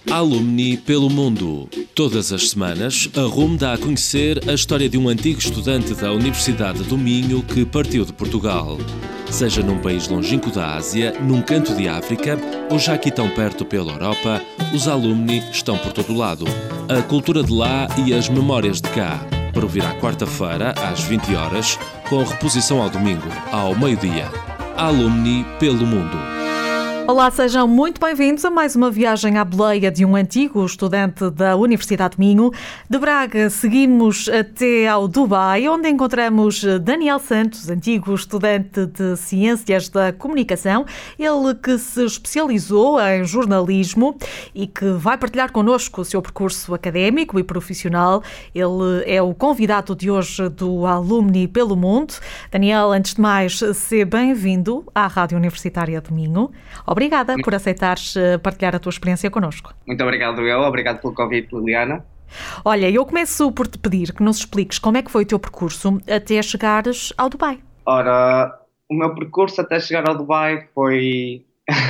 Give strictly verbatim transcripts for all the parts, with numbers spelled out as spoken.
Alumni pelo mundo. Todas as semanas, a R U M dá a conhecer a história de um antigo estudante da Universidade do Minho que partiu de Portugal. Seja num país longínquo da Ásia, num canto de África ou já aqui tão perto pela Europa, os alumni estão por todo lado. A cultura de lá e as memórias de cá. Para ouvir à quarta-feira, às vinte horas, com reposição ao domingo, ao meio-dia. Alumni pelo mundo. Olá, sejam muito bem-vindos a mais uma viagem à boleia de um antigo estudante da Universidade de Minho. De Braga, seguimos até ao Dubai, onde encontramos Daniel Santos, antigo estudante de Ciências da Comunicação, ele que se especializou em jornalismo e que vai partilhar connosco o seu percurso académico e profissional. Ele é o convidado de hoje do Alumni pelo Mundo. Daniel, antes de mais, seja bem-vindo à Rádio Universitária de Minho. Obrigada por aceitares partilhar a tua experiência connosco. Muito obrigado, eu. Obrigado pelo convite, Liliana. Olha, eu começo por te pedir que nos expliques como é que foi o teu percurso até chegares ao Dubai. Ora, o meu percurso até chegar ao Dubai foi...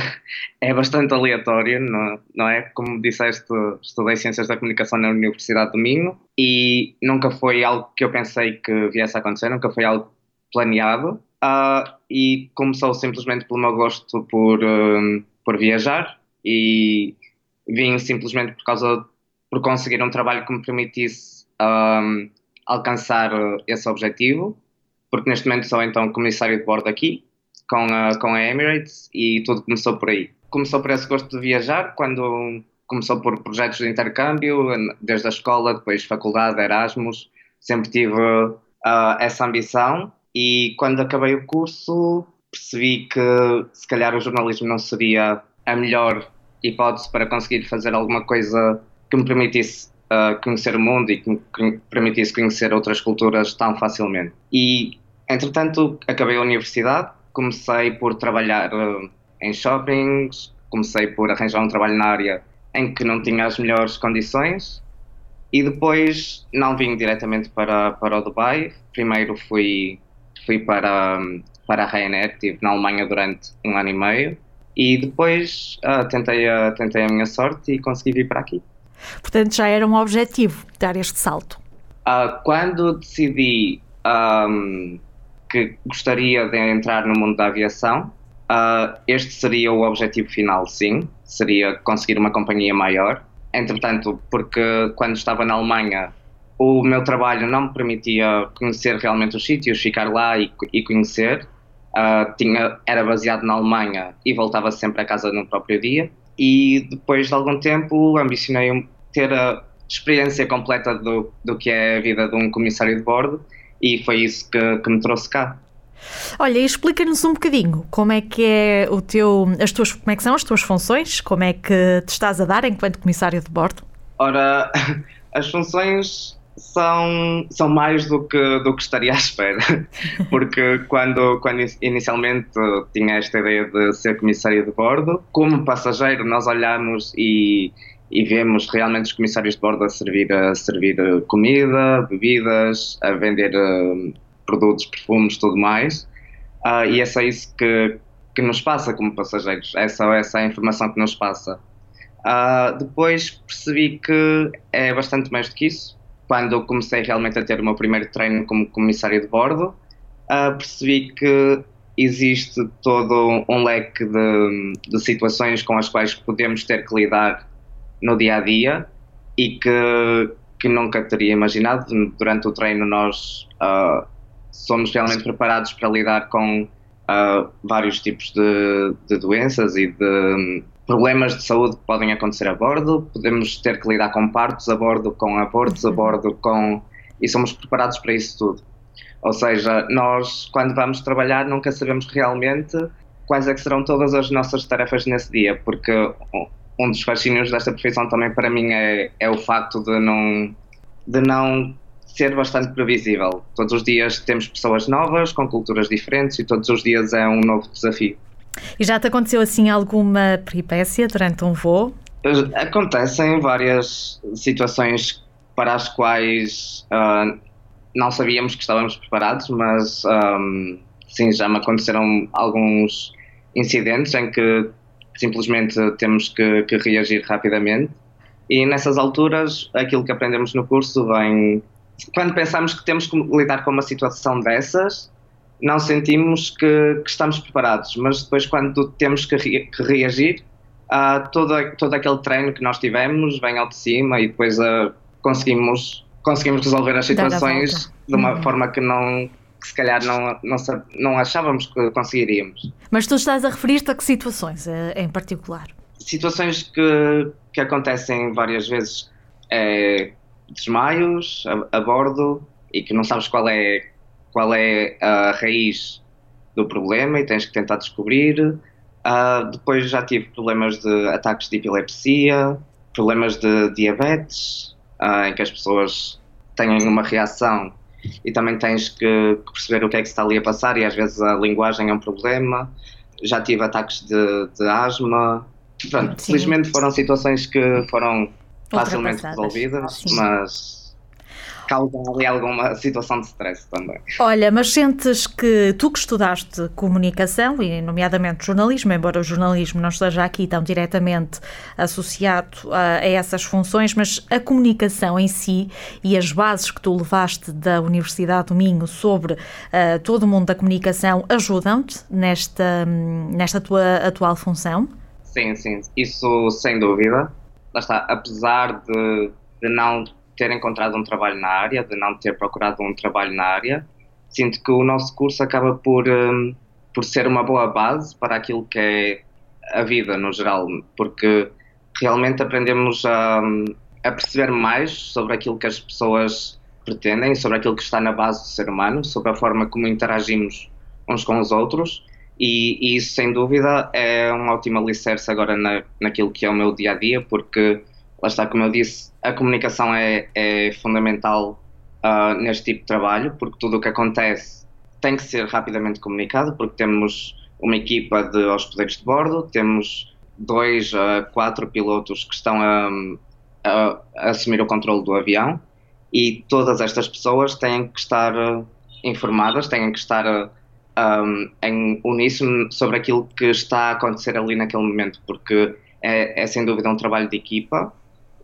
é bastante aleatório, não, não é? Como disseste, estudei Ciências da Comunicação na Universidade do Minho e nunca foi algo que eu pensei que viesse a acontecer, nunca foi algo planeado. Uh, e começou simplesmente pelo meu gosto por, um, por viajar e vim simplesmente por causa por conseguir um trabalho que me permitisse um, alcançar esse objetivo, porque neste momento sou então comissário de bordo aqui com a, com a Emirates e tudo começou por aí. Começou por esse gosto de viajar, quando começou por projetos de intercâmbio, desde a escola, depois faculdade, Erasmus, sempre tive uh, essa ambição. E quando acabei o curso percebi que se calhar o jornalismo não seria a melhor hipótese para conseguir fazer alguma coisa que me permitisse uh, conhecer o mundo e que me permitisse conhecer outras culturas tão facilmente. E, entretanto, acabei a universidade, comecei por trabalhar uh, em shoppings, comecei por arranjar um trabalho na área em que não tinha as melhores condições e depois não vim diretamente para, para o Dubai. Primeiro fui... Fui para, para a Ryanair, estive na Alemanha durante um ano e meio e depois uh, tentei, a, tentei a minha sorte e consegui vir para aqui. Portanto, já era um objetivo dar este salto? Uh, quando decidi um, que gostaria de entrar no mundo da aviação, uh, este seria o objetivo final, sim, seria conseguir uma companhia maior. Entretanto, porque quando estava na Alemanha, o meu trabalho não me permitia conhecer realmente os sítios, ficar lá e, e conhecer. Uh, tinha, era baseado na Alemanha e voltava sempre a casa no próprio dia. E depois de algum tempo ambicionei ter a experiência completa do, do que é a vida de um comissário de bordo e foi isso que, que me trouxe cá. Olha, explica-nos um bocadinho como é que é o teu, as tuas, como é que são as tuas funções, como é que te estás a dar enquanto comissário de bordo? Ora, as funções são, são mais do que, do que estaria à espera, porque quando, quando inicialmente tinha esta ideia de ser comissário de bordo, como passageiro nós olhamos e, e vemos realmente os comissários de bordo a servir, a servir comida, bebidas, a vender uh, produtos, perfumes, tudo mais, uh, e é só isso que, que nos passa como passageiros, é só essa a informação que nos passa. Uh, depois percebi que é bastante mais do que isso. Quando comecei realmente a ter o meu primeiro treino como comissário de bordo, uh, percebi que existe todo um leque de, de situações com as quais podemos ter que lidar no dia-a-dia e que, que nunca teria imaginado. Durante o treino nós uh, somos realmente preparados para lidar com uh, vários tipos de, de doenças e de problemas de saúde que podem acontecer a bordo, podemos ter que lidar com partos a bordo, com abortos a bordo, com... e somos preparados para isso tudo. Ou seja, nós, quando vamos trabalhar, nunca sabemos realmente quais é que serão todas as nossas tarefas nesse dia, porque um dos fascínios desta profissão também para mim é, é o facto de não, de não ser bastante previsível. Todos os dias temos pessoas novas, com culturas diferentes, e todos os dias é um novo desafio. E já te aconteceu assim alguma peripécia durante um voo? Acontecem várias situações para as quais uh, não sabíamos que estávamos preparados, mas um, sim, já me aconteceram alguns incidentes em que simplesmente temos que, que reagir rapidamente. E nessas alturas, aquilo que aprendemos no curso vem... Quando pensamos que temos que lidar com uma situação dessas, não sentimos que, que estamos preparados, mas depois quando temos que, re, que reagir, uh, todo, todo aquele treino que nós tivemos vem ao de cima e depois uh, conseguimos, conseguimos resolver as situações de uma uhum. forma que não... que se calhar não, não, não achávamos que conseguiríamos. Mas tu estás a referir-te a que situações em particular? Situações que, que acontecem várias vezes, é, desmaios a, a bordo e que não sabes qual é, qual é a raiz do problema e tens que tentar descobrir. Uh, depois já tive problemas de ataques de epilepsia, problemas de diabetes, uh, em que as pessoas têm uma reação e também tens que perceber o que é que se está ali a passar e às vezes a linguagem é um problema. Já tive ataques de, de asma. Pronto, felizmente foram situações que foram facilmente resolvidas, sim. Mas causa ali alguma situação de stress também. Olha, mas sentes que tu que estudaste comunicação, e nomeadamente jornalismo, embora o jornalismo não esteja aqui tão diretamente associado a, a essas funções, mas a comunicação em si e as bases que tu levaste da Universidade do Minho sobre uh, todo o mundo da comunicação ajudam-te nesta, nesta tua atual função? Sim, sim, isso sem dúvida. Lá está, apesar de, de não ter encontrado um trabalho na área, de não ter procurado um trabalho na área, sinto que o nosso curso acaba por, um, por ser uma boa base para aquilo que é a vida no geral, porque realmente aprendemos a, a perceber mais sobre aquilo que as pessoas pretendem, sobre aquilo que está na base do ser humano, sobre a forma como interagimos uns com os outros, e, e isso sem dúvida é um ótimo alicerce agora na, naquilo que é o meu dia-a-dia, porque lá está, como eu disse, a comunicação é, é fundamental uh, neste tipo de trabalho, porque tudo o que acontece tem que ser rapidamente comunicado, porque temos uma equipa de hospedeiros de bordo, temos dois a uh, quatro pilotos que estão a, a, a assumir o controle do avião e todas estas pessoas têm que estar uh, informadas, têm que estar uh, um, em uníssono sobre aquilo que está a acontecer ali naquele momento, porque é, é sem dúvida um trabalho de equipa.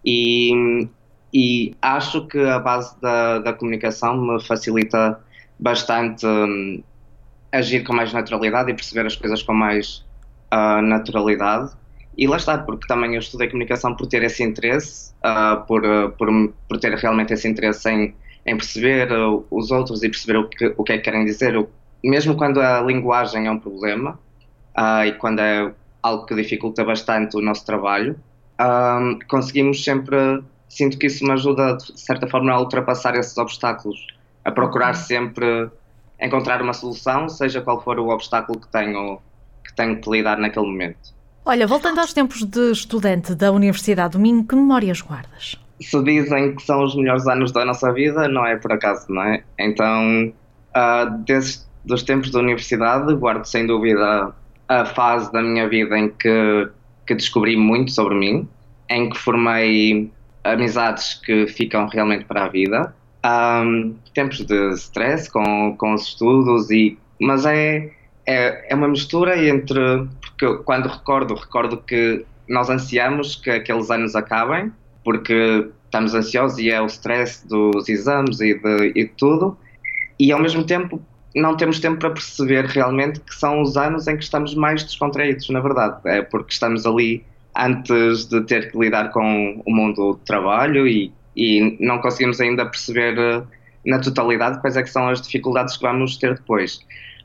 E, e acho que a base da, da comunicação me facilita bastante um, agir com mais naturalidade e perceber as coisas com mais uh, naturalidade. E lá está, porque também eu estudei comunicação por ter esse interesse, uh, por, uh, por, por ter realmente esse interesse em, em perceber uh, os outros e perceber o que, o que é que querem dizer. O, mesmo quando a linguagem é um problema uh, e quando é algo que dificulta bastante o nosso trabalho, Um, conseguimos sempre, sinto que isso me ajuda de certa forma a ultrapassar esses obstáculos, a procurar sempre encontrar uma solução, seja qual for o obstáculo que tenho, que tenho que lidar naquele momento. Olha, voltando aos tempos de estudante da Universidade do Minho, que memórias guardas? Se dizem que são os melhores anos da nossa vida, não é por acaso, não é? Então, uh, desses, dos tempos da universidade, guardo sem dúvida a fase da minha vida em que que descobri muito sobre mim, em que formei amizades que ficam realmente para a vida. Um, tempos de stress com, com os estudos, e, mas é, é, é uma mistura entre... Porque quando recordo, recordo que nós ansiamos que aqueles anos acabem, porque estamos ansiosos e é o stress dos exames e de, e de tudo, e ao mesmo tempo não temos tempo para perceber realmente que são os anos em que estamos mais descontraídos, na verdade. É porque estamos ali antes de ter que lidar com o mundo do trabalho e, e não conseguimos ainda perceber na totalidade quais é que são as dificuldades que vamos ter depois.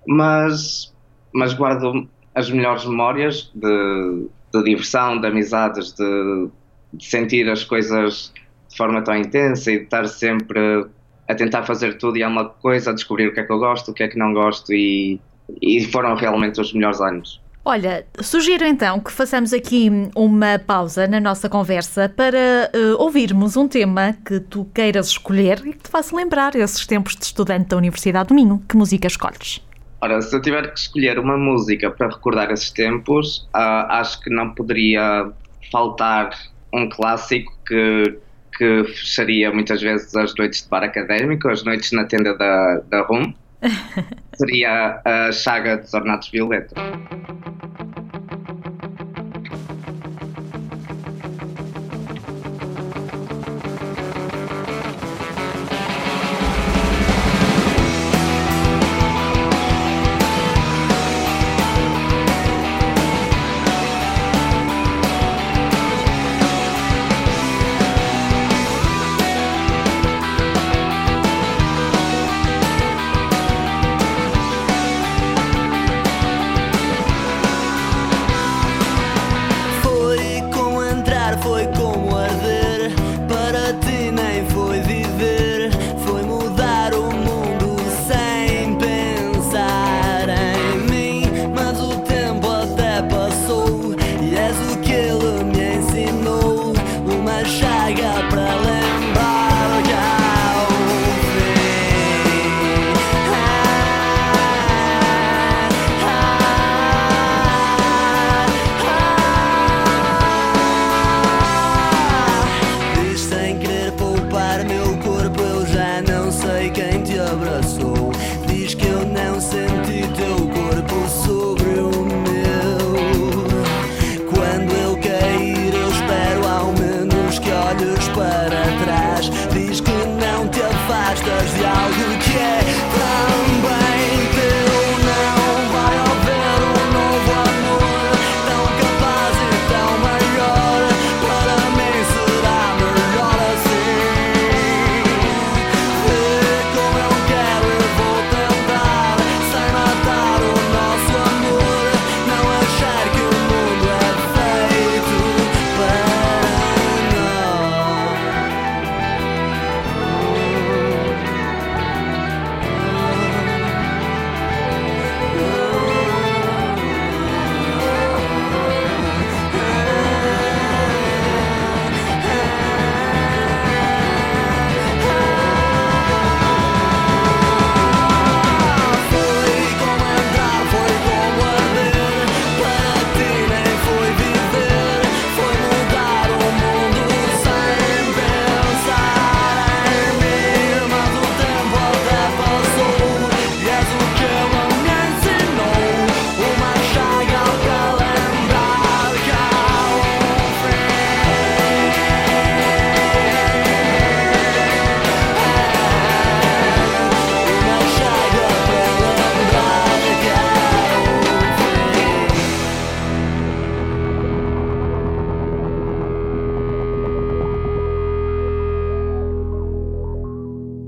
Mas, mas guardo as melhores memórias de, de diversão, de amizades, de, de sentir as coisas de forma tão intensa e de estar sempre a tentar fazer tudo e há uma coisa, a descobrir o que é que eu gosto, o que é que não gosto, e, e foram realmente os melhores anos. Olha, sugiro então que façamos aqui uma pausa na nossa conversa para uh, ouvirmos um tema que tu queiras escolher e que te faça lembrar esses tempos de estudante da Universidade do Minho. Que música escolhes? Ora, se eu tiver que escolher uma música para recordar esses tempos, uh, acho que não poderia faltar um clássico que que fecharia muitas vezes as noites de bar académico, as noites na tenda da, da R U M, seria a Chaga dos Ornatos Violeta.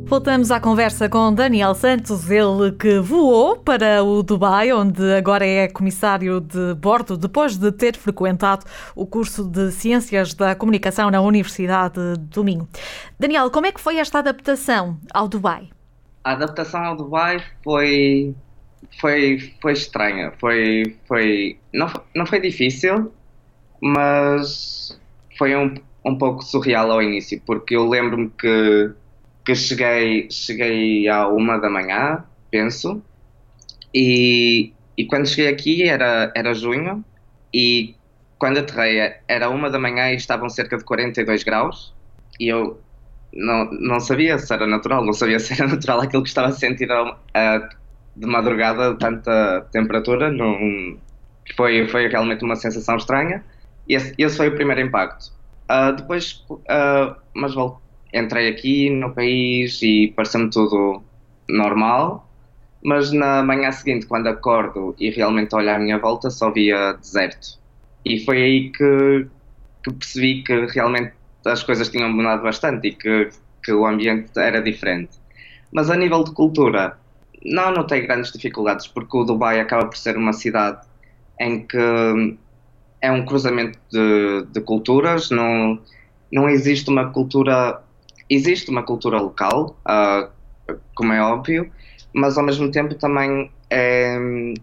Voltamos à conversa com Daniel Santos, ele que voou para o Dubai, onde agora é comissário de bordo, depois de ter frequentado o curso de Ciências da Comunicação na Universidade do Minho. Daniel, como é que foi esta adaptação ao Dubai? A adaptação ao Dubai foi, foi, foi estranha, foi, foi, não, não foi difícil, mas foi um, um pouco surreal ao início, porque eu lembro-me que que cheguei, cheguei à uma da manhã, penso, e, e quando cheguei aqui era, era junho, e quando aterrei era uma da manhã e estavam cerca de quarenta e dois graus, e eu não, não sabia se era natural, não sabia se era natural aquilo que estava a sentir a, a, de madrugada, tanta temperatura, não, foi, foi realmente uma sensação estranha, e esse, esse foi o primeiro impacto. Uh, depois, uh, mas voltei. Entrei aqui no país e pareceu-me tudo normal, mas na manhã seguinte, quando acordo e realmente olho à minha volta, só via deserto. E foi aí que, que percebi que realmente as coisas tinham mudado bastante e que, que o ambiente era diferente. Mas a nível de cultura, não notei grandes dificuldades, porque o Dubai acaba por ser uma cidade em que é um cruzamento de, de culturas, não, não existe uma cultura... Existe uma cultura local, uh, como é óbvio, mas ao mesmo tempo também é,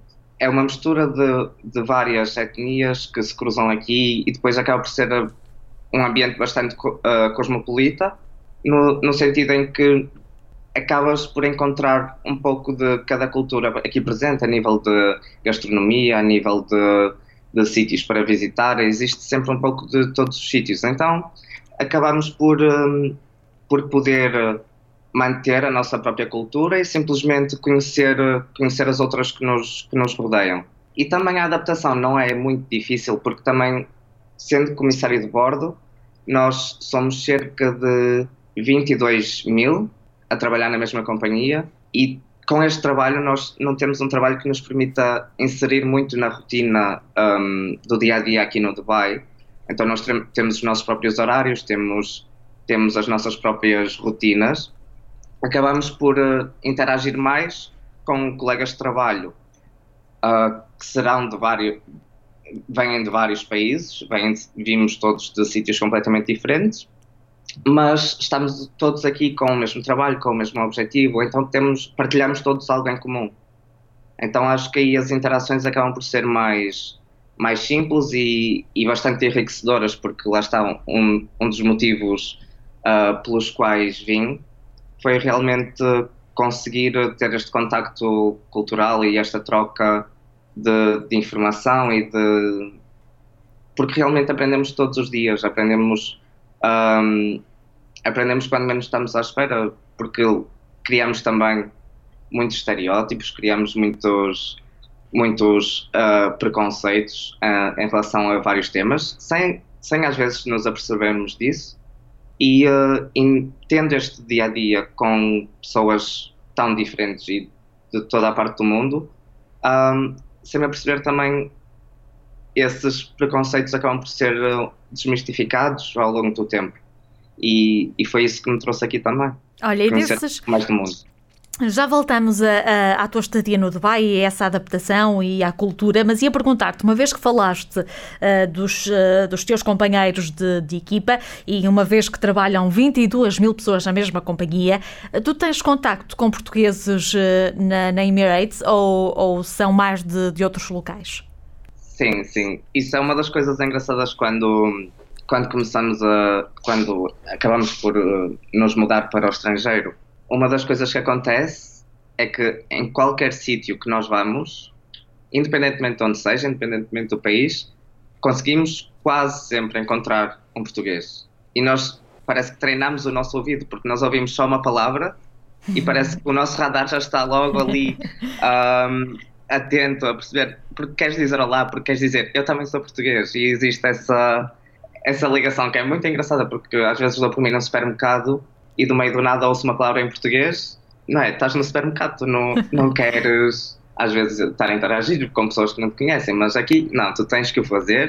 é uma mistura de, de várias etnias que se cruzam aqui e depois acaba por ser um ambiente bastante uh, cosmopolita, no, no sentido em que acabas por encontrar um pouco de cada cultura aqui presente, a nível de gastronomia, a nível de, de sítios para visitar, existe sempre um pouco de todos os sítios. Então acabamos por... Um, por poder manter a nossa própria cultura e simplesmente conhecer, conhecer as outras que nos, que nos rodeiam. E também a adaptação não é muito difícil, porque também, sendo comissário de bordo, nós somos cerca de vinte e dois mil a trabalhar na mesma companhia e com este trabalho nós não temos um trabalho que nos permita inserir muito na rotina um, do dia-a-dia aqui no Dubai. Então nós temos os nossos próprios horários, temos... temos as nossas próprias rotinas, acabamos por uh, interagir mais com colegas de trabalho uh, que serão de vários, vêm de vários países, vêm, vimos todos de sítios completamente diferentes, mas estamos todos aqui com o mesmo trabalho, com o mesmo objetivo, então temos, partilhamos todos algo em comum. Então acho que aí as interações acabam por ser mais, mais simples e, e bastante enriquecedoras, porque lá está um, um dos motivos Uh, pelos quais vim, foi realmente conseguir ter este contacto cultural e esta troca de, de informação e de... porque realmente aprendemos todos os dias, aprendemos, um, aprendemos quando menos estamos à espera, porque criamos também muitos estereótipos, criamos muitos, muitos uh, preconceitos uh, em relação a vários temas, sem, sem às vezes nos apercebermos disso. E, uh, e tendo este dia-a-dia com pessoas tão diferentes e de toda a parte do mundo, um, sem me perceber também esses preconceitos acabam por ser uh, desmistificados ao longo do tempo. E, e foi isso que me trouxe aqui também. Olha, e desses... mais do mundo. Já voltamos a, a, à tua estadia no Dubai e a essa adaptação e à cultura, mas ia perguntar-te, uma vez que falaste uh, dos, uh, dos teus companheiros de, de equipa e uma vez que trabalham vinte e duas mil pessoas na mesma companhia, tu tens contacto com portugueses uh, na, na Emirates ou, ou são mais de, de outros locais? Sim, sim. Isso é uma das coisas engraçadas quando, quando começamos a... quando acabamos por uh, nos mudar para o estrangeiro. Uma das coisas que acontece é que em qualquer sítio que nós vamos, independentemente de onde seja, independentemente do país, conseguimos quase sempre encontrar um português. E nós parece que treinamos o nosso ouvido, porque nós ouvimos só uma palavra e parece que o nosso radar já está logo ali um, atento a perceber porque queres dizer olá, porque queres dizer eu também sou português. E existe essa, essa ligação que é muito engraçada, porque às vezes dou por mim num supermercado e do meio do nada ouço uma palavra em português, não é? Estás no supermercado, tu não, não queres às vezes estar a interagir com pessoas que não te conhecem, mas aqui não, tu tens que o fazer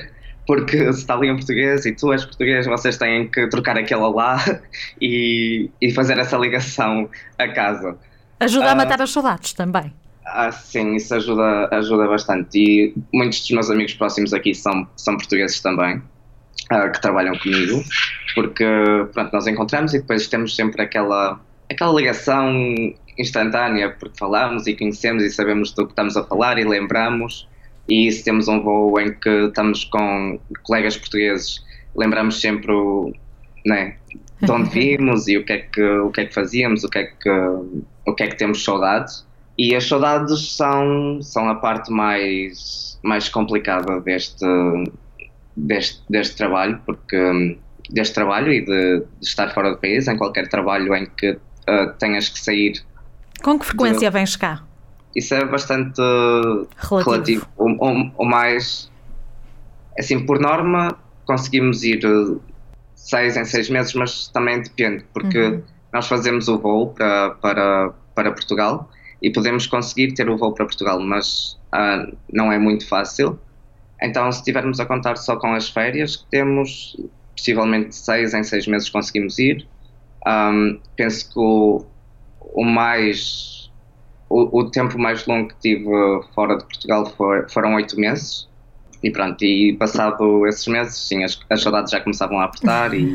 porque se está ali em português e tu és português, vocês têm que trocar aquele olá e, e fazer essa ligação a casa. Ajuda a Uh, matar as saudades também. Ah, sim, isso ajuda, ajuda bastante. E muitos dos meus amigos próximos aqui são, são portugueses também, ah, que trabalham comigo, porque pronto, nós encontramos e depois temos sempre aquela, aquela ligação instantânea, porque falamos e conhecemos e sabemos do que estamos a falar e lembramos. E se temos um voo em que estamos com colegas portugueses, lembramos sempre o, né, de onde vimos e o que é que, o que é que fazíamos, o que é que, o que é que temos saudades. E as saudades são, são a parte mais, mais complicada deste, deste, deste trabalho, porque deste trabalho e de, de estar fora do país, em qualquer trabalho em que uh, tenhas que sair. Com que frequência de, vens cá? Isso é bastante relativo. relativo. O, o, o mais, assim, por norma, conseguimos ir seis em seis meses, mas também depende, porque uhum. nós fazemos o voo para, para, para Portugal e podemos conseguir ter o voo para Portugal, mas uh, não é muito fácil. Então, se estivermos a contar só com as férias que temos, possivelmente seis em seis meses conseguimos ir. Um, penso que o, o mais... O, o tempo mais longo que tive fora de Portugal foi, foram oito meses. E pronto, e passado esses meses, sim, as, as saudades já começavam a apertar e...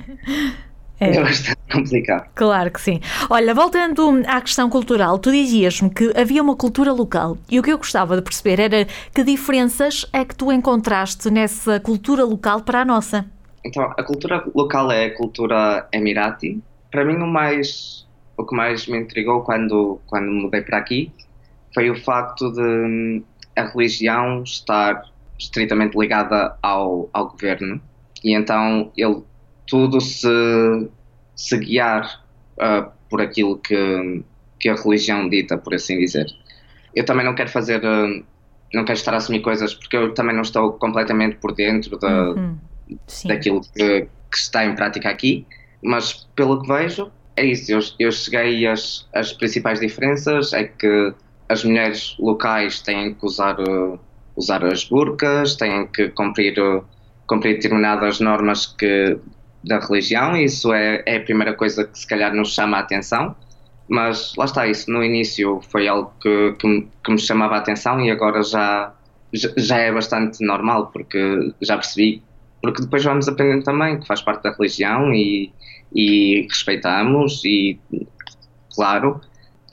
É. é bastante complicado. Claro que sim. Olha, voltando à questão cultural, tu dizias-me que havia uma cultura local e o que eu gostava de perceber era que diferenças é que tu encontraste nessa cultura local para a nossa? Então, a cultura local é a cultura emirati. Para mim, o, mais, o que mais me intrigou quando, quando mudei para aqui foi o facto de a religião estar estritamente ligada ao, ao governo e então ele tudo se, se guiar uh, por aquilo que, que a religião dita, por assim dizer. Eu também não quero fazer, uh, não quero estar a assumir coisas, porque eu também não estou completamente por dentro da, uhum. daquilo que, que está em prática aqui, mas pelo que vejo, é isso. Eu, eu cheguei às as principais diferenças, é que as mulheres locais têm que usar, uh, usar as burcas, têm que cumprir, uh, cumprir determinadas normas que da religião, e isso é, é a primeira coisa que se calhar nos chama a atenção, mas lá está, isso no início foi algo que, que, me, que me chamava a atenção e agora já, já é bastante normal, porque já percebi, porque depois vamos aprendendo também que faz parte da religião e, e respeitamos, e claro,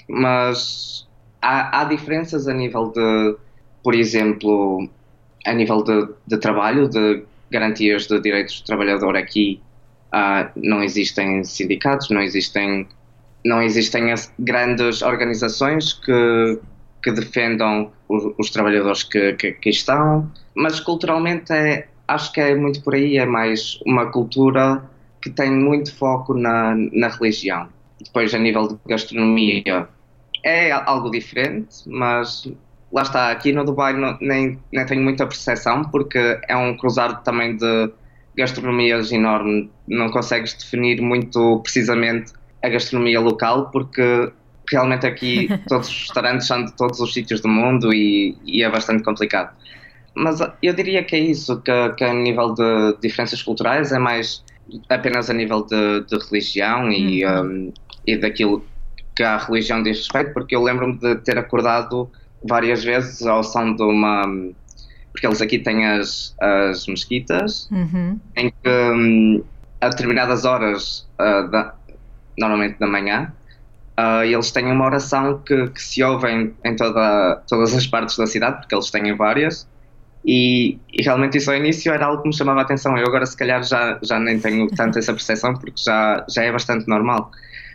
mas há, há diferenças a nível de, por exemplo, a nível de, de trabalho, de garantias de direitos do trabalhador aqui. Uh, não existem sindicatos, não existem, não existem as grandes organizações que, que defendam os, os trabalhadores que, que, que estão, mas culturalmente é, acho que é muito por aí, é mais uma cultura que tem muito foco na, na religião. Depois, a nível de gastronomia, é algo diferente, mas lá está, aqui no Dubai não, nem, nem tenho muita percepção, porque é um cruzado também de gastronomias enorme, não consegues definir muito precisamente a gastronomia local, porque realmente aqui todos os restaurantes são de todos os sítios do mundo e, e é bastante complicado. Mas eu diria que é isso, que, que a nível de diferenças culturais é mais apenas a nível de, de religião e, uhum. um, e daquilo que a religião diz respeito, porque eu lembro-me de ter acordado várias vezes ao som de uma... porque eles aqui têm as, as mesquitas, uhum. em que um, a determinadas horas, uh, da, normalmente da manhã, uh, eles têm uma oração que, que se ouve em, em toda, todas as partes da cidade, porque eles têm várias, e, e realmente isso ao início era algo que me chamava a atenção. Eu agora se calhar já, já nem tenho tanto essa percepção, porque já, já é bastante normal,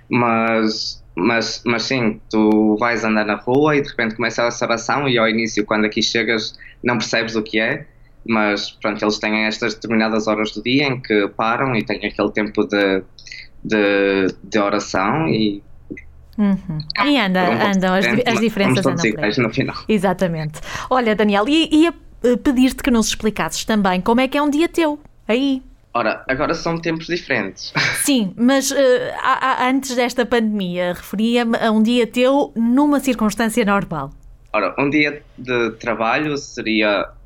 mas... Mas, mas sim, tu vais andar na rua e de repente começa essa oração e ao início, quando aqui chegas, não percebes o que é, mas pronto, eles têm estas determinadas horas do dia em que param e têm aquele tempo de, de, de oração e... Uhum. E anda, andam, as, as diferenças andam por aí. No final. Exatamente. Olha, Daniel, ia pedir-te que nos explicasses também como é que é um dia teu, aí... Ora, agora são tempos diferentes. Sim, mas uh, a, a, antes desta pandemia, referia-me a um dia teu numa circunstância normal. Ora, um dia de trabalho seria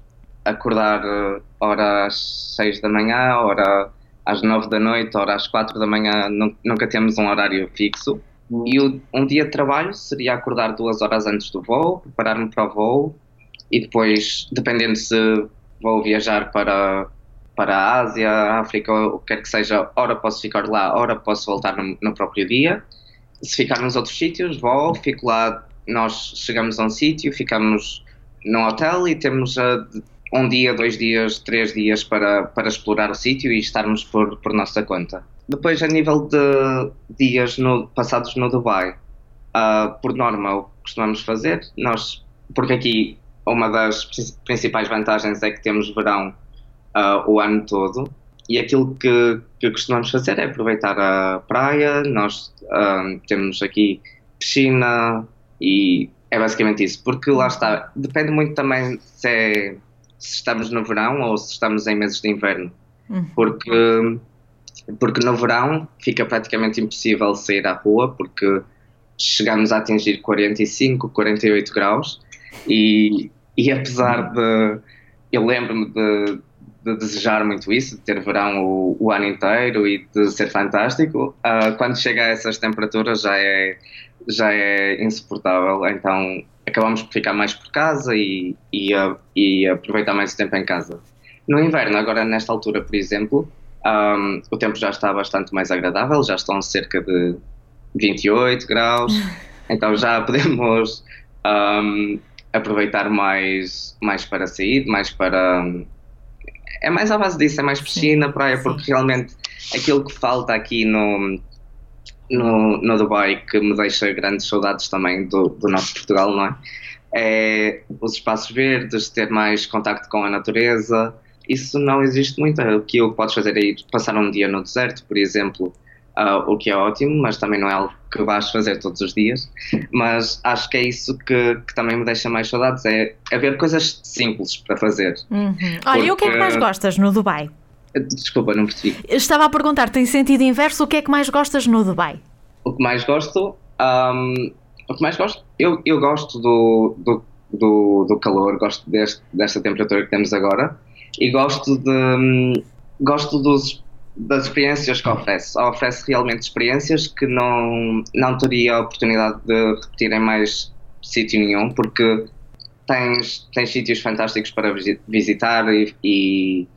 acordar uh, ora às seis da manhã, ora às nove da noite, ora às quatro da manhã, nunca temos um horário fixo. E o, um dia de trabalho seria acordar duas horas antes do voo, preparar-me para o voo e depois, dependendo se vou viajar para, para a Ásia, a África, ou o que quer que seja, ora posso ficar lá, ora posso voltar no, no próprio dia. Se ficar nos outros sítios, vou, fico lá, nós chegamos a um sítio, ficamos num hotel e temos uh, um dia, dois dias, três dias para, para explorar o sítio e estarmos por, por nossa conta. Depois, a nível de dias no, passados no Dubai, uh, por norma, o que costumamos fazer, nós, porque aqui uma das principais vantagens é que temos verão uh, o ano todo, e aquilo que, que costumamos fazer é aproveitar a praia. Nós uh, temos aqui piscina e é basicamente isso, porque lá está, depende muito também se, é, se estamos no verão ou se estamos em meses de inverno, porque... Porque no verão fica praticamente impossível sair à rua, porque chegamos a atingir quarenta e cinco, quarenta e oito graus e, e apesar de... Eu lembro-me de, de desejar muito isso, de ter verão o, o ano inteiro e de ser fantástico, uh, quando chega a essas temperaturas já é, já é insuportável, então acabamos por ficar mais por casa e, e, uh, e aproveitar mais o tempo em casa. No inverno, agora nesta altura, por exemplo, Um, o tempo já está bastante mais agradável, já estão cerca de vinte e oito graus, então já podemos um, aproveitar mais, mais para sair, mais para... É mais à base disso, é mais piscina, praia, porque realmente aquilo que falta aqui no, no, no Dubai, que me deixa grandes saudades também do, do nosso Portugal, não é? É os espaços verdes, ter mais contacto com a natureza. Isso não existe muito. O que o que podes fazer é ir passar um dia no deserto, por exemplo, uh, o que é ótimo, mas também não é algo que vais fazer todos os dias. Mas acho que é isso que, que também me deixa mais saudades, é haver coisas simples para fazer. Uhum. Olha, e o que é que mais gostas no Dubai? Desculpa, não percebi. Estava a perguntar, tem sentido inverso, o que é que mais gostas no Dubai? O que mais gosto... Um, o que mais gosto? Eu, eu gosto do, do, do, do calor, gosto deste, desta temperatura que temos agora. E gosto de gosto dos, das experiências que oferece. Oferece realmente experiências que não, não teria a oportunidade de repetir em mais sítio nenhum, porque tens, tens sítios fantásticos para visitar e, e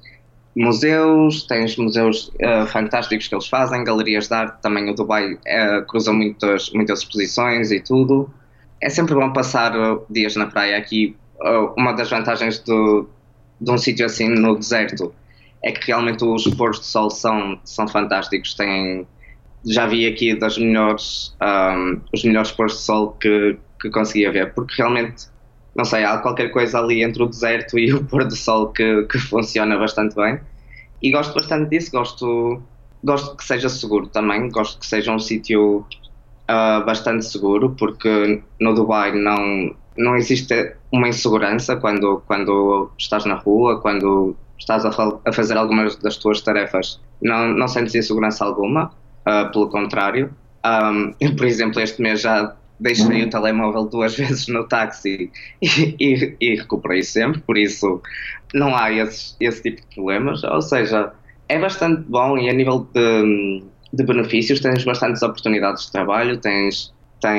museus, tens museus uh, fantásticos que eles fazem, galerias de arte, também o Dubai uh, cruza muitas, muitas exposições e tudo. É sempre bom passar uh, dias na praia aqui. Uh, uma das vantagens do de um sítio assim no deserto é que realmente os pôres de sol são, são fantásticos. Tem, já vi aqui das melhores, um, os melhores pôres de sol que, que conseguia ver, porque realmente, não sei, há qualquer coisa ali entre o deserto e o pôr do sol que, que funciona bastante bem, e gosto bastante disso. Gosto, gosto que seja seguro também, gosto que seja um sítio uh, bastante seguro, porque no Dubai não não existe uma insegurança quando, quando estás na rua, quando estás a, a fazer algumas das tuas tarefas. Não, não sentes insegurança alguma, uh, pelo contrário. Um, eu, por exemplo, este mês já deixei o telemóvel duas vezes no táxi e, e, e recuperei sempre, por isso não há esse, esse tipo de problemas. Ou seja, é bastante bom e a nível de, de benefícios tens bastantes oportunidades de trabalho, tens...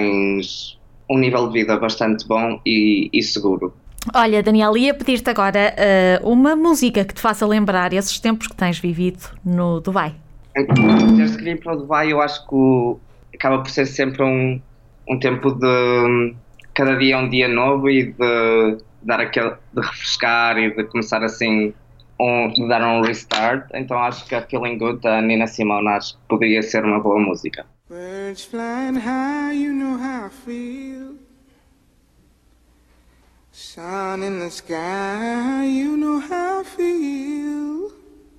tens um nível de vida bastante bom e, e seguro. Olha, Daniel, ia pedir-te agora uh, uma música que te faça lembrar esses tempos que tens vivido no Dubai. Desde que vim para o Dubai, eu acho que o, acaba por ser sempre um, um tempo de cada dia um dia novo e de dar aquele, de refrescar e de começar assim, um, de dar um restart. Então acho que a Feeling Good da Nina Simone acho que poderia ser uma boa música. Birds flying high, you know how I feel. Sun in the sky, you know how I feel.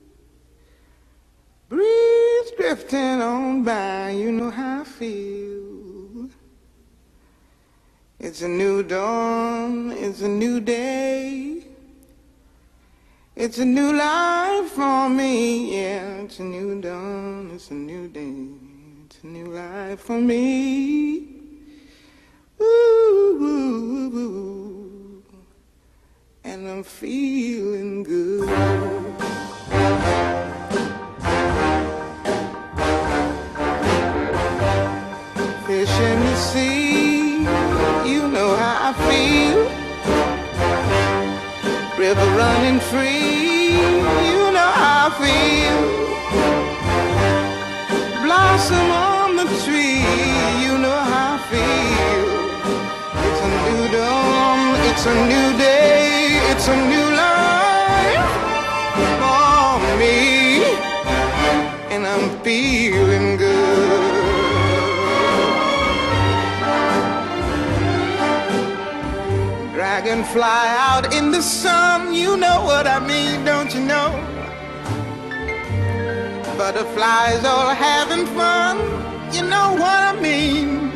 Breeze drifting on by, you know how I feel. It's a new dawn, it's a new day. It's a new life for me, yeah. It's a new dawn, it's a new day. It's a new life for me. Ooh, ooh, ooh, ooh. And and I'm feeling good. Fish in the sea, you know how I feel. River running free, you know how I feel. Blossom on the tree, you know how I feel. It's a new dawn, it's a new day, it's a new life for me, and I'm feeling good. Dragonfly out in the sun, you know what I mean, don't you know? Butterflies all having fun, you know what I mean.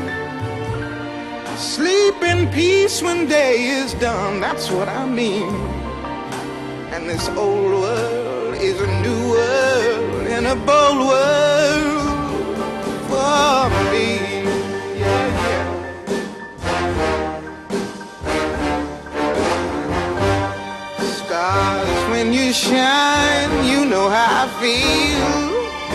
Sleep in peace when day is done, that's what I mean. And this old world is a new world, and a bold world for me. Yeah, yeah. Stars, when you shine, you know how I feel.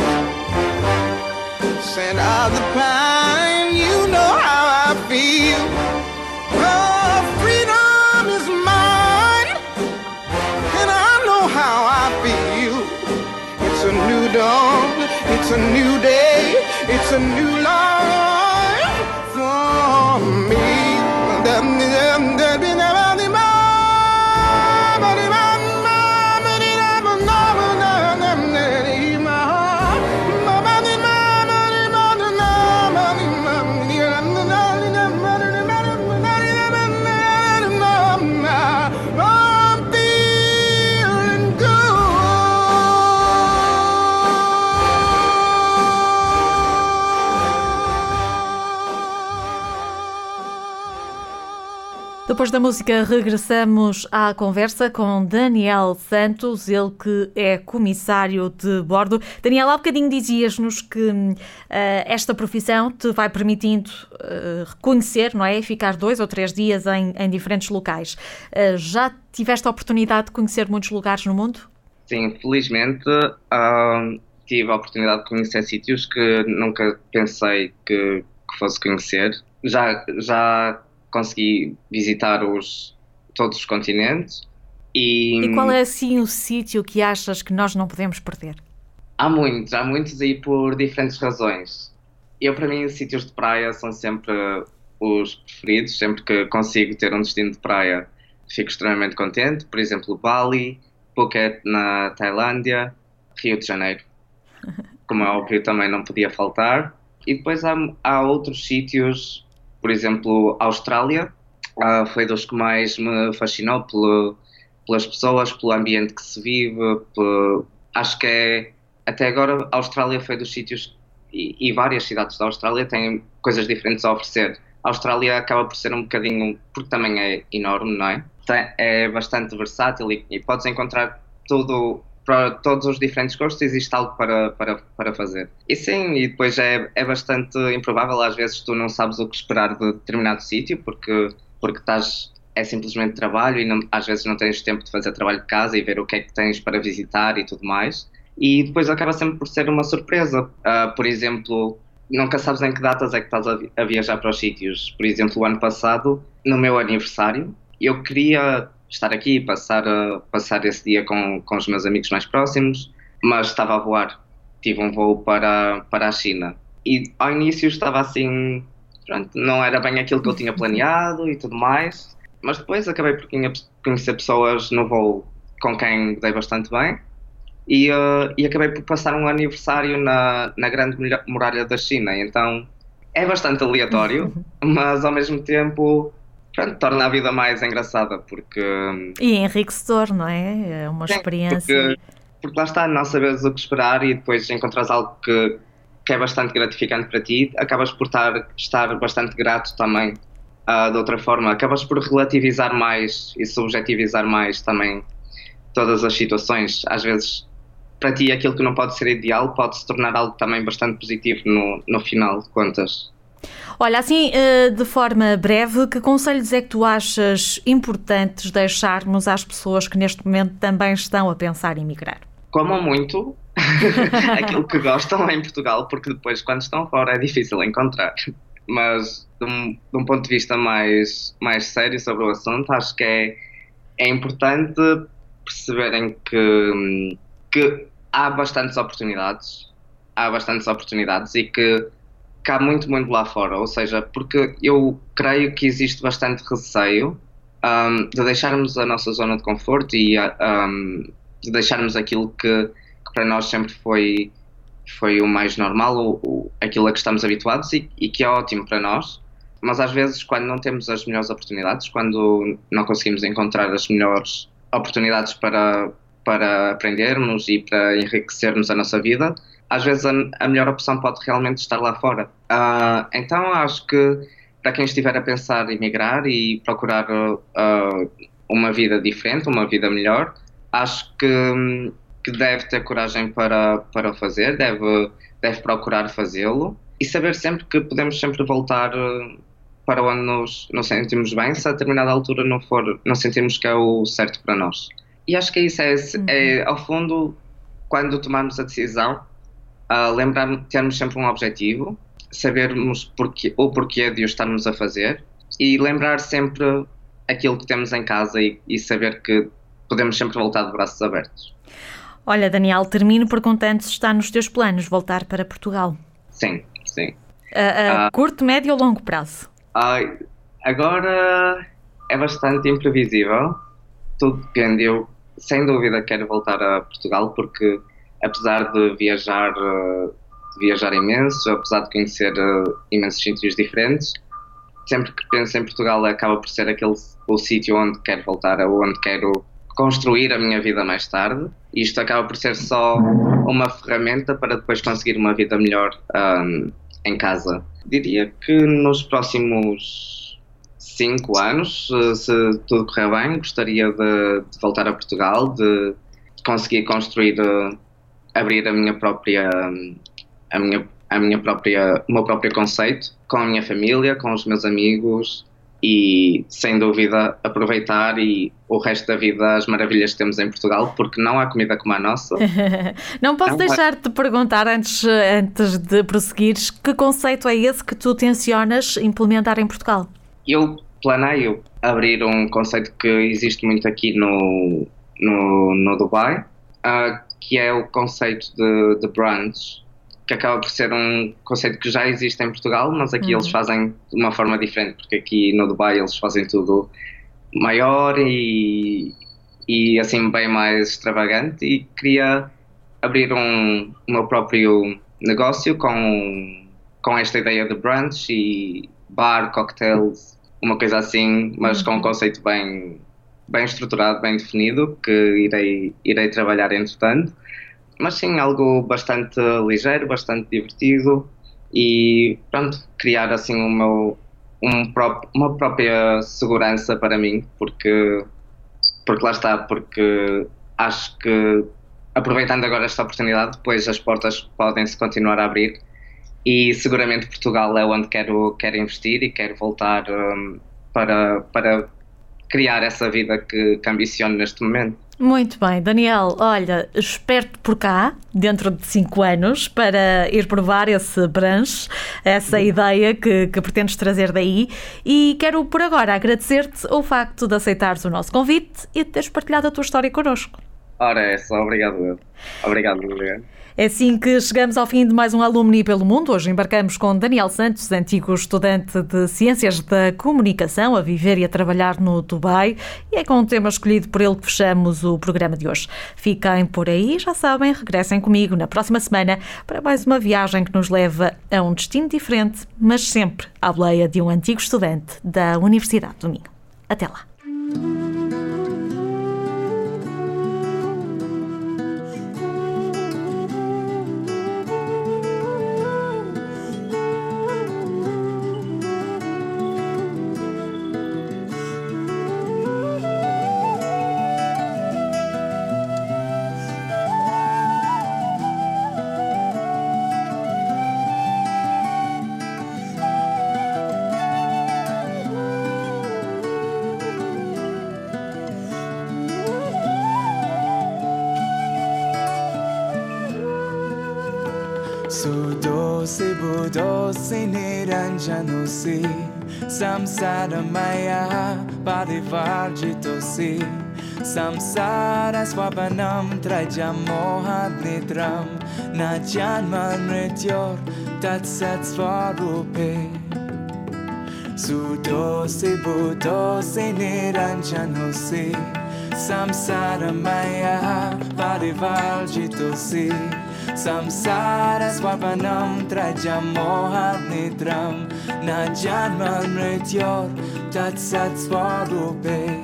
Scent of the pine, you know how I feel. Oh, freedom is mine, and I know how I feel. It's a new dawn, it's a new day, it's a new life for me. Depois da música, regressamos à conversa com Daniel Santos, ele que é comissário de bordo. Daniel, há bocadinho dizias-nos que uh, esta profissão te vai permitindo uh, reconhecer, não é? E ficar dois ou três dias em, em diferentes locais. Uh, já tiveste a oportunidade de conhecer muitos lugares no mundo? Sim, felizmente uh, tive a oportunidade de conhecer sítios que nunca pensei que, que fosse conhecer. Já... já consegui visitar os, todos os continentes. E, e qual é assim o sítio que achas que nós não podemos perder? Há muitos, há muitos aí por diferentes razões. Eu, para mim, sítios de praia são sempre os preferidos. Sempre que consigo ter um destino de praia, fico extremamente contente. Por exemplo, Bali, Phuket na Tailândia, Rio de Janeiro. Como é óbvio, também não podia faltar. E depois há, há outros sítios. Por exemplo, a Austrália uh, foi dos que mais me fascinou pelo, pelas pessoas, pelo ambiente que se vive. Pelo, acho que é, até agora a Austrália foi dos sítios, e, e várias cidades da Austrália têm coisas diferentes a oferecer. A Austrália acaba por ser um bocadinho, porque também é enorme, não é? É bastante versátil e, e podes encontrar tudo. Para todos os diferentes gostos existe algo para, para, para fazer. E sim, e depois é, é bastante improvável, às vezes tu não sabes o que esperar de determinado sítio, porque, porque estás, é simplesmente trabalho e não, às vezes não tens tempo de fazer trabalho de casa e ver o que é que tens para visitar e tudo mais. E depois acaba sempre por ser uma surpresa. Uh, por exemplo, nunca sabes em que datas é que estás a, a viajar para os sítios. Por exemplo, o ano passado, no meu aniversário, eu queria estar aqui e passar, uh, passar esse dia com, com os meus amigos mais próximos, mas estava a voar. Tive um voo para, para a China. E ao início estava assim, pronto, não era bem aquilo que eu tinha planeado e tudo mais, mas depois acabei por conhecer pessoas no voo com quem dei bastante bem e, uh, e acabei por passar um aniversário na, na Grande Muralha da China. Então é bastante aleatório, mas ao mesmo tempo... Pronto, torna a vida mais engraçada, porque... E enriquecedor, não é? É uma sim, experiência... Porque, porque lá está, não sabes o que esperar e depois encontras algo que, que é bastante gratificante para ti, acabas por estar, estar bastante grato também, uh, de outra forma. Acabas por relativizar mais e subjetivizar mais também todas as situações. Às vezes, para ti, aquilo que não pode ser ideal pode se tornar algo também bastante positivo no, no final de contas. Olha, assim, de forma breve, que conselhos é que tu achas importantes deixarmos às pessoas que neste momento também estão a pensar em migrar? Comam muito aquilo que gostam em Portugal, porque depois, quando estão fora, é difícil encontrar. Mas, de um, de um ponto de vista mais, mais sério sobre o assunto, acho que é, é importante perceberem que, que há bastantes oportunidades, há bastantes oportunidades e que, que há muito, muito lá fora. Ou seja, porque eu creio que existe bastante receio um, de deixarmos a nossa zona de conforto e um, de deixarmos aquilo que, que para nós sempre foi, foi o mais normal, o, o, aquilo a que estamos habituados e, e que é ótimo para nós. Mas às vezes, quando não temos as melhores oportunidades, quando não conseguimos encontrar as melhores oportunidades para, para aprendermos e para enriquecermos a nossa vida, às vezes a, a melhor opção pode realmente estar lá fora. Uh, então acho que para quem estiver a pensar em migrar e procurar uh, uma vida diferente, uma vida melhor, acho que, que deve ter coragem para, para o fazer, deve, deve procurar fazê-lo e saber sempre que podemos sempre voltar para onde nos, nos sentimos bem, se a determinada altura não for, não sentimos que é o certo para nós. E acho que é isso, é, é ao fundo, quando tomamos a decisão, uh, lembrar, termos sempre um objetivo, sabermos porquê, o porquê de o estarmos a fazer e lembrar sempre aquilo que temos em casa e, e saber que podemos sempre voltar de braços abertos. Olha, Daniel, termino perguntando se está nos teus planos voltar para Portugal. Sim, sim. A, a uh, curto, médio ou longo prazo? Uh, agora é bastante imprevisível. Tudo depende. Eu, sem dúvida, quero voltar a Portugal porque, apesar de viajar, uh, de viajar imenso, apesar de conhecer uh, imensos sítios diferentes, sempre que penso em Portugal acaba por ser aquele o sítio onde quero voltar, onde quero construir a minha vida mais tarde. Isto acaba por ser só uma ferramenta para depois conseguir uma vida melhor um, em casa. Diria que nos próximos cinco anos, se tudo correr bem, gostaria de, de voltar a Portugal, de, de conseguir construir, abrir a minha própria, a minha, a minha própria, o meu próprio conceito com a minha família, com os meus amigos e, sem dúvida, aproveitar e o resto da vida as maravilhas que temos em Portugal, porque não há comida como a nossa. Não posso não deixar de te perguntar, antes, antes de prosseguires, que conceito é esse que tu tencionas implementar em Portugal? Eu planeio abrir um conceito que existe muito aqui no, no, no Dubai, uh, que é o conceito de, de brunch, que acaba por ser um conceito que já existe em Portugal, mas aqui uhum. eles fazem de uma forma diferente, porque aqui no Dubai eles fazem tudo maior e, e assim bem mais extravagante, e queria abrir um, o meu próprio negócio com, com esta ideia de brunch e bar, cocktails, uma coisa assim, mas uhum. com um conceito bem, bem estruturado, bem definido, que irei, irei trabalhar entretanto. Mas sim, algo bastante ligeiro, bastante divertido e pronto, criar assim o meu, um pró- uma própria segurança para mim, porque, porque lá está, porque acho que aproveitando agora esta oportunidade, depois as portas podem-se continuar a abrir e seguramente Portugal é onde quero, quero investir e quero voltar um, para, para criar essa vida que, que ambiciono neste momento. Muito bem, Daniel, olha, espero-te por cá, dentro de cinco anos, para ir provar esse brunch, essa uhum. ideia que, que pretendes trazer daí, e quero por agora agradecer-te o facto de aceitares o nosso convite e de teres partilhado a tua história connosco. Ora, é só, obrigado. Obrigado, Liliana. É assim que chegamos ao fim de mais um Alumni pelo Mundo. Hoje embarcamos com Daniel Santos, antigo estudante de Ciências da Comunicação, a viver e a trabalhar no Dubai. E é com um tema escolhido por ele que fechamos o programa de hoje. Fiquem por aí, já sabem, regressem comigo na próxima semana para mais uma viagem que nos leva a um destino diferente, mas sempre à boleia de um antigo estudante da Universidade do Minho. Até lá. Sudosi budosi niranjanosi Samsara maya parivarjitosi Samsara swapanam trajamohat nitram Najanman mrityor tatsat svarupe Sudosi budosi niranjanosi Samsara maya parivarjitosi Samsara swapanam trajamohat nitram Najanman mrityor tatsat svarupe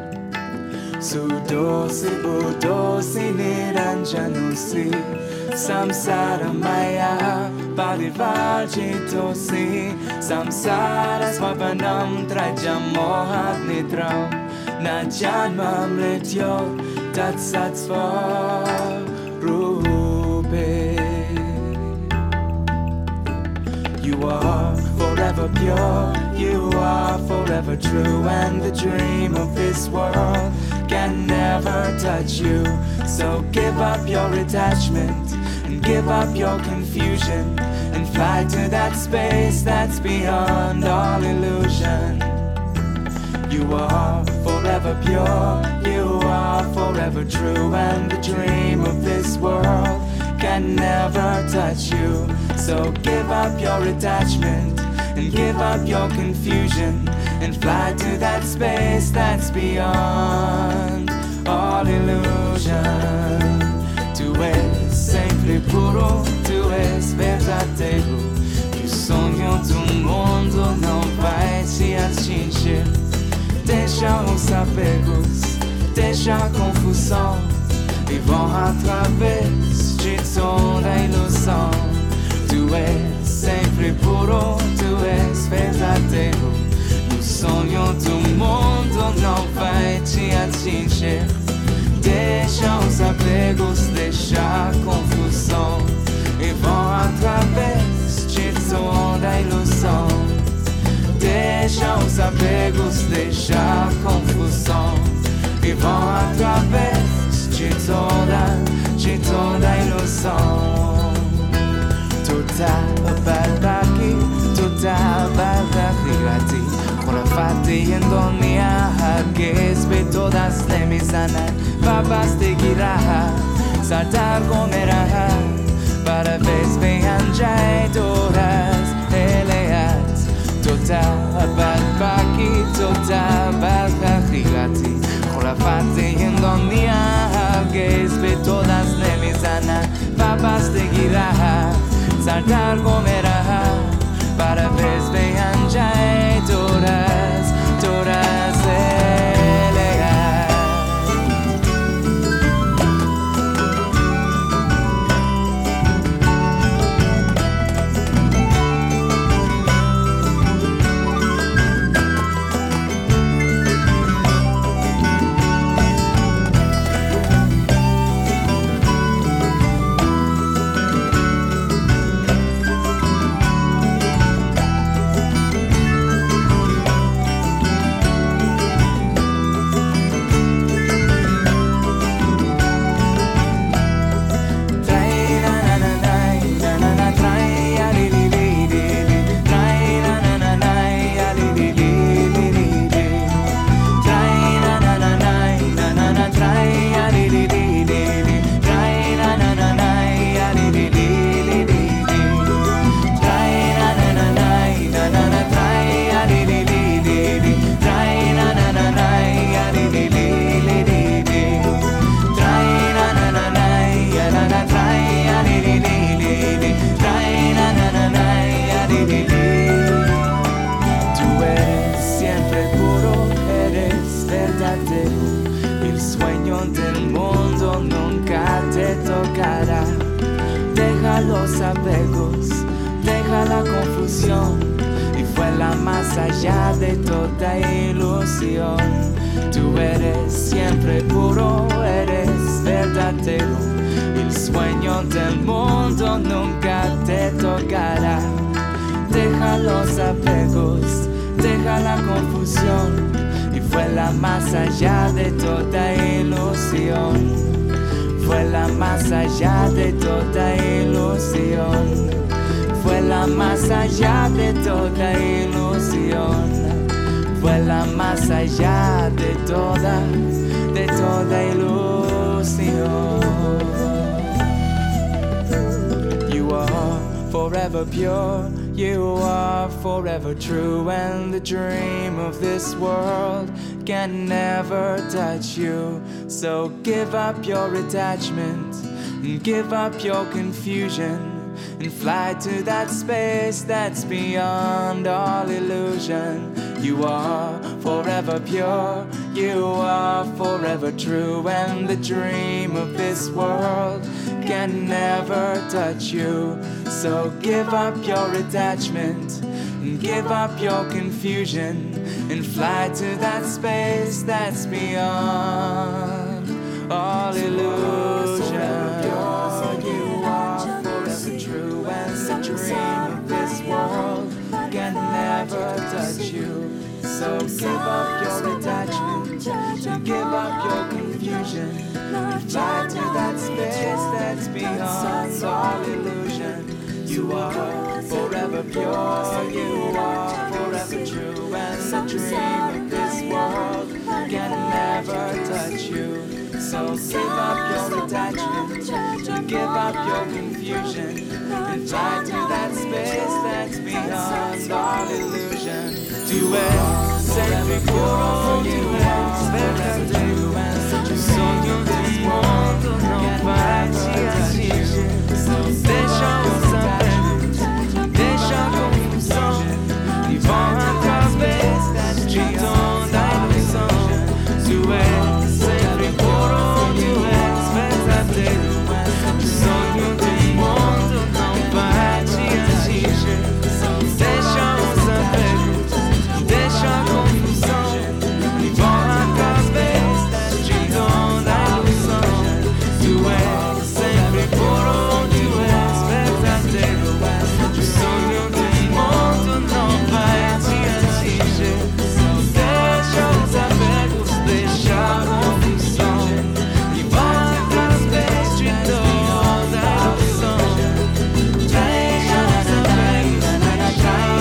Sudosi budosi niranjanosi Samsara maya parivarjitosi Samsara swapanam trajamohat nitram Najanman mrityor tatsat svarupe You are forever pure, you are forever true And the dream of this world can never touch you So give up your attachment and give up your confusion And fly to that space that's beyond all illusion You are forever pure, you are forever true And the dream of this world can never touch you So give up your attachment and give up your confusion And fly to that space that's beyond all illusion Tu es sempre puro, tu es verdadeiro E o sonho do mundo não vai te atingir Deixa os apegos, deixa a confusão E vão através de toda a ilusão Tu és sempre puro, tu és verdadeiro E o sonho do mundo não vai te atingir Deixa os apegos, deixa a confusão E vão através de toda a ilusão Deixa os apegos, deixa a confusão E vão através de toda, de toda a ilusão Toda baraki, toda baraki Khurafati endonia Hargez be todas lemizana Babas de giraha Sardar gomeraha Para vez behanjai todas eleat Toda baraki, toda baraki Khurafati endonia Hargez be todas lemizana Babas de giraha Sardar gomeraha Para vez behanjai todas, todas eleat los apegos, deja la confusión y vuela más allá de toda ilusión. Tú eres siempre puro, eres verdadero, el sueño del mundo nunca te tocará. Deja los apegos, deja la confusión y vuela más allá de toda ilusión. Vuela más allá de toda ilusión. allá de toda ilusión. Vuela más allá de toda, de toda ilusión. You are forever pure, you are forever true, and the dream of this world can never touch you. So give up your attachment and give up your confusion and fly to that space that's beyond all illusion. You are forever pure, you are forever true, and the dream of this world can never touch you. So give up your attachment and give up your confusion and fly to that space that's beyond all illusion. You are forever true, and the dream of this world can never touch you. So give up your attachment and give up your confusion and fly to that space that's beyond all illusion. You are forever pure, you are forever true, and the dream of this world can never touch you. So give up your attachment and give up your confusion and fly to that space that's beyond all illusion. Tu es sempre puro, tu és verdadeiro, o sonho do mundo não vai te atingir. Deixa os apegos, deixa a confusão e vão através de toda a ilusão. Tu és sempre puro, tu és verdadeiro, o sonho do mundo não vai te atingir. Deixa os apegos, deixa a confusão e vão através de toda a ilusão. Tu és sempre puro, tu és verdadeiro, o sonho do mundo não vai te atingir. Deixa os apegos, deixa a confusão e vão através de toda a ilusão. Deixa os apegos, deixa a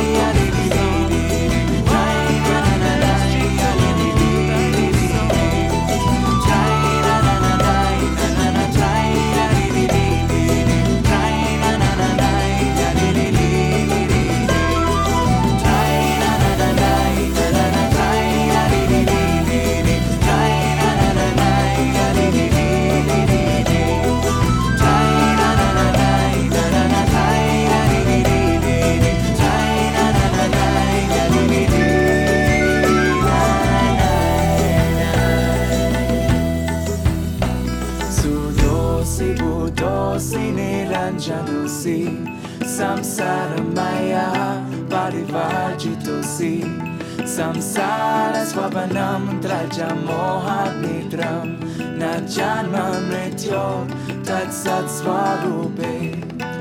Samsara Maya Parivajitosi Samsara Swabanam Traja Mohat Nitram Najanam Mrityo Tatsat Swarupe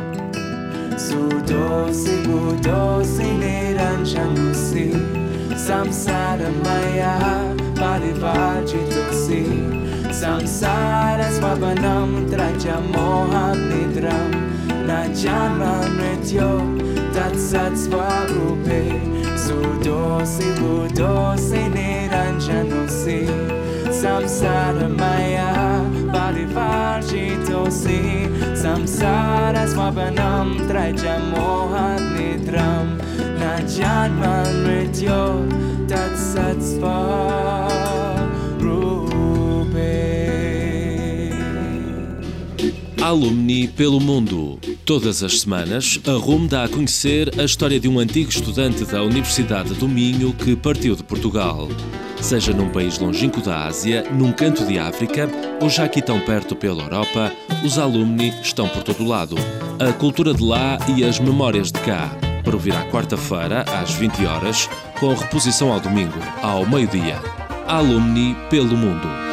Sudosi Budosi Niranjanusi Samsara Maya Parivajitosi Samsara Swabanam Traja Mohat Nitram Najana Nrityo Tatsat Swarupe Sudosi Budosi Niranjanusi Samsara Maya Parivarjitosi Samsara Swabanam Traja Mohat Nitram Najana Nrityo Tatsat Swarupe. Alumni pelo mundo. Todas as semanas, a R U M dá a conhecer a história de um antigo estudante da Universidade do Minho que partiu de Portugal. Seja num país longínquo da Ásia, num canto de África ou já aqui tão perto pela Europa, os alumni estão por todo lado. A cultura de lá e as memórias de cá. Para ouvir à quarta-feira, às vinte horas, com reposição ao domingo, ao meio-dia. Alumni pelo mundo.